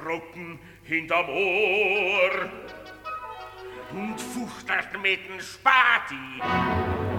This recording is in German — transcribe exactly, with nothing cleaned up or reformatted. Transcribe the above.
Truppen hinterm Ohr und fuchtert mit dem Spati